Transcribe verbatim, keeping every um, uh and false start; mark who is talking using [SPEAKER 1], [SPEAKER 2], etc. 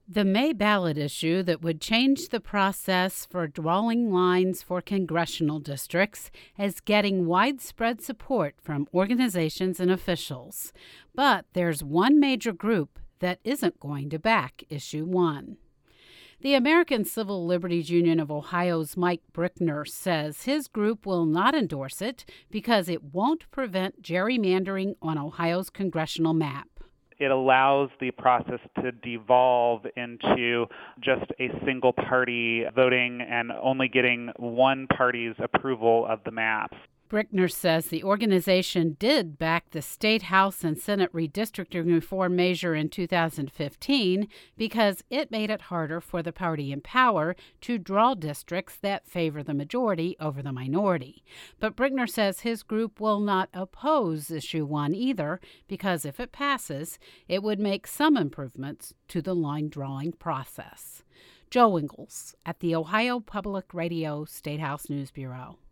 [SPEAKER 1] The May ballot issue that would change the process for drawing lines for congressional districts is getting widespread support from organizations and officials. But there's one major group that isn't going to back Issue one. The American Civil Liberties Union of Ohio's Mike Brickner says his group will not endorse it because it won't prevent gerrymandering on Ohio's congressional map.
[SPEAKER 2] It allows the process to devolve into just a single party voting and only getting one party's approval of the maps.
[SPEAKER 1] Brickner says the organization did back the State House and Senate redistricting reform measure in two thousand fifteen because it made it harder for the party in power to draw districts that favor the majority over the minority. But Brickner says his group will not oppose Issue one either because if it passes, it would make some improvements to the line drawing process. Joe Ingles at the Ohio Public Radio State House News Bureau.